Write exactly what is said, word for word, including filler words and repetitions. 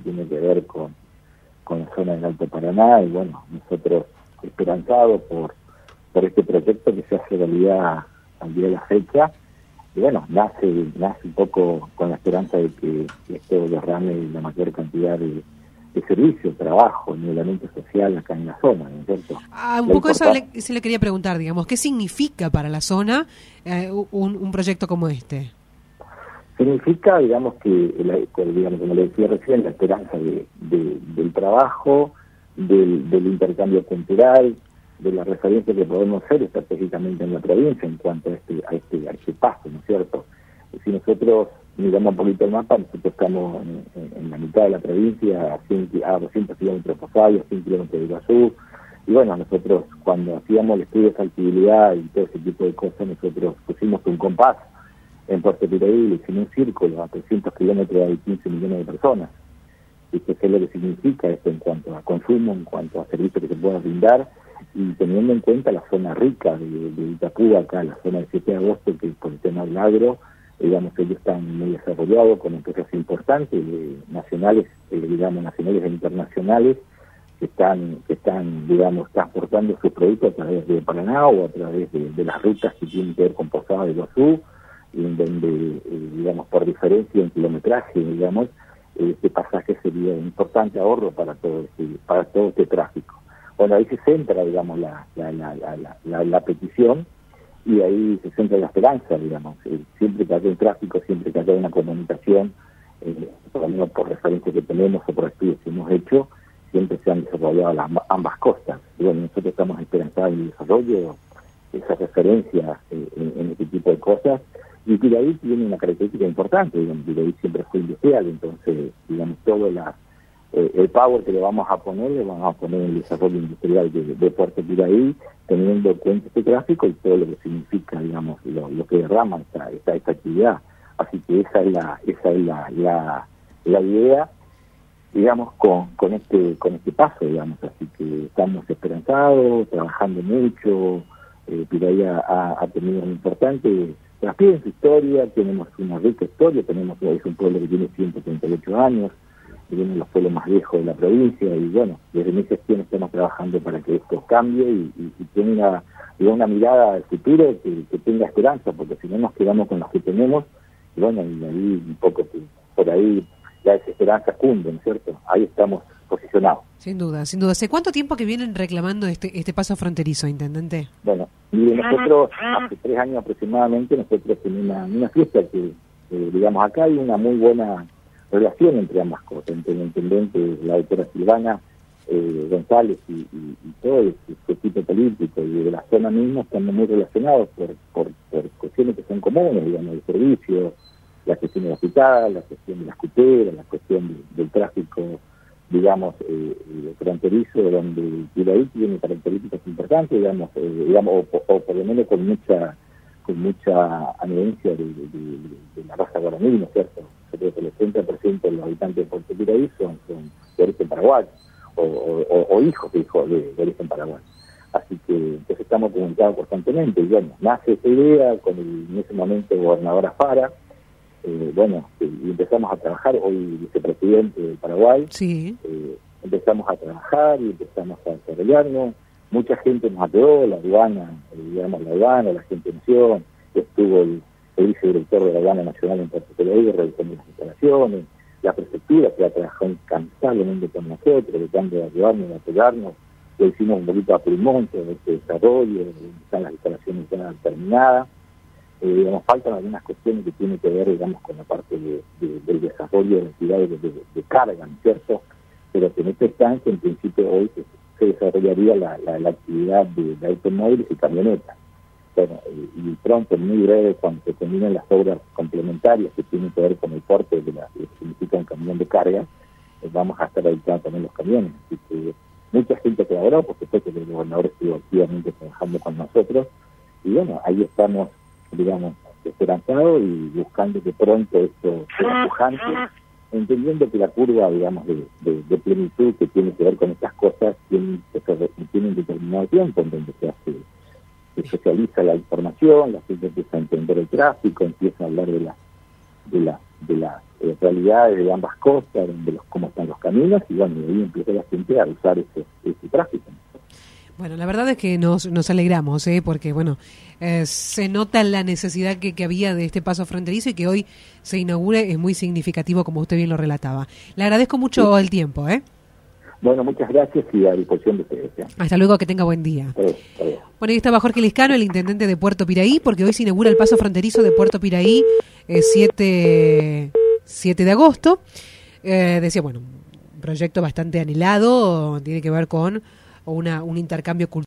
tiene que ver con, con la zona del Alto Paraná, y bueno, nosotros esperanzados por, por este proyecto que se hace realidad al día de la fecha, y bueno, nace, nace un poco con la esperanza de que esto derrame la mayor cantidad de, de servicios, trabajo, nivelamiento social acá en la zona, ¿no es cierto? Ah, un la poco eso importan- le, se le quería preguntar, digamos, ¿qué significa para la zona eh, un, un proyecto como este? Significa, digamos, que, la, que, digamos, como le decía recién, la esperanza de, de, del trabajo, del, del intercambio cultural, de la referencia que podemos hacer estratégicamente en la provincia en cuanto a este a este, a este paso, ¿no es cierto? Si nosotros miramos un poquito el mapa, nosotros estamos en, en, en la mitad de la provincia, a, cien, a doscientos kilómetros de Posadas, cien kilómetros de Iguazú, y bueno, nosotros cuando hacíamos el estudio de factibilidad y todo ese tipo de cosas, nosotros pusimos un compás en Puerto Piraí, le hicimos un círculo, a trescientos kilómetros hay quince millones de personas, y que sé lo que significa esto en cuanto a consumo, en cuanto a servicios que se puedan brindar, y teniendo en cuenta la zona rica de, de Itapú, acá, la zona del siete de agosto, que por el tema del agro, digamos, ellos están muy desarrollados con empresas importantes, eh, nacionales, eh, digamos, nacionales e internacionales, que están, que están, digamos, transportando sus productos a través de Paraná o a través de, de las rutas que tienen que ver con Posadas de Iguazú, en donde, eh, digamos, por diferencia en kilometraje, digamos, eh, este pasaje sería un importante ahorro para todo este, para todo este tráfico. Bueno, ahí se centra, digamos, la, la, la, la, la, la petición, y ahí se centra la esperanza, digamos. Eh, siempre que haya un tráfico, siempre que haya una comunicación, eh, por lo menos por referencia que tenemos o por estudios que hemos hecho, siempre se han desarrollado las, ambas costas. Y bueno, nosotros estamos esperanzados en el desarrollo, esa referencia eh, en, en este tipo de cosas. Y Piraí tiene una característica importante, digamos, Piraí siempre fue industrial, entonces, digamos, todo la, eh, el power que le vamos a poner, le vamos a poner en el desarrollo industrial de, de Puerto Piraí, teniendo en cuenta este tráfico y todo lo que significa, digamos, lo, lo que derrama esta, esta, esta actividad. Así que esa es la, esa es la, la, la idea, digamos, con, con este, con este paso, digamos, así que estamos esperanzados, trabajando mucho. eh, Piraí ha, ha tenido un importante traspié en su historia, tenemos una rica historia, tenemos es un pueblo que tiene ciento treinta y ocho años, y uno de los pueblos más viejos de la provincia, y bueno, desde mi gestión estamos trabajando para que esto cambie y, y, y tenga una, una mirada al futuro que, que tenga esperanza, porque si no nos quedamos con los que tenemos, y bueno, y ahí un poco que por ahí la desesperanza cunde, ¿no es cierto? Ahí estamos posicionados. Sin duda, sin duda. ¿Hace cuánto tiempo que vienen reclamando este este paso fronterizo, intendente? Bueno, mire, nosotros hace tres años aproximadamente, nosotros tenemos una, una fiesta que, eh, digamos, acá hay una muy buena relación entre ambas cosas, entre el intendente, la doctora Silvana eh, González y, y, y todo el, su equipo político, y de la zona misma estamos muy relacionados por, por, por cuestiones que son comunes, digamos, el servicio, la gestión del hospital, la gestión de las cuteras, la cuestión de, del tráfico, digamos, eh, fronterizo, donde Piraí tiene características importantes, digamos, eh, digamos o, o por lo menos con mucha con mucha anuencia de, de, de, de la raza guaraní, ¿no es cierto? Creo que el ochenta por ciento de los habitantes de Puerto Piraí son, son de origen paraguayo, o, o, o hijos de hijos de, de origen paraguayo. Así que entonces estamos comunicados constantemente, y bueno, nace esta idea con el, en ese momento, gobernador Afara. Eh, bueno, eh, y empezamos a trabajar, hoy vicepresidente de Paraguay, sí. eh, empezamos a trabajar y empezamos a desarrollarnos, mucha gente nos ayudó, la aduana, eh, digamos la aduana, la gente de Nación, estuvo el, el vicedirector de la aduana nacional en Puerto Piraí, realizando las instalaciones, la prefectura que ha trabajado incansablemente con nosotros, tratando de ayudarnos, de apoyarnos, lo hicimos un poquito a pulmón todo este desarrollo, están las instalaciones ya terminadas. Eh, digamos, faltan algunas cuestiones que tienen que ver, digamos, con la parte de, de, del desarrollo de actividades de, de, de carga, ¿no es cierto? Pero que en esta instancia, en principio, hoy se, se desarrollaría la, la, la actividad de, de automóviles y camionetas. Bueno, eh, y pronto, muy breve, cuando se terminen las obras complementarias que tienen que ver con el porte de la, que significa un camión de carga, eh, vamos a estar habilitando también los camiones. Así que mucha gente colaboró, por supuesto que el gobernador estuvo activamente trabajando con nosotros, y bueno, ahí estamos, digamos, esperanzado y buscando que pronto esto sea pujante, entendiendo que la curva, digamos, de, de, de plenitud que tiene que ver con estas cosas tiene, tiene un determinado tiempo en donde se hace, se socializa la información, la gente empieza a entender el tráfico, empieza a hablar de la de la de las eh, realidades de ambas costas, de los cómo están los caminos y bueno, y ahí empieza la gente a usar ese, ese tráfico. Bueno, la verdad es que nos, nos alegramos, ¿eh? Porque bueno, eh, se nota la necesidad que, que había de este paso fronterizo y que hoy se inaugure es muy significativo, como usted bien lo relataba. Le agradezco mucho sí. el tiempo, ¿eh? Bueno, muchas gracias y a disposición de ustedes. ¿eh? Hasta luego, que tenga buen día. Hasta luego, hasta luego. Bueno, ahí estaba Jorge Liscano, el intendente de Puerto Piraí, porque hoy se inaugura el paso fronterizo de Puerto Piraí, eh, siete de agosto. Eh, decía, bueno, un proyecto bastante anhelado, tiene que ver con una, un intercambio cultural.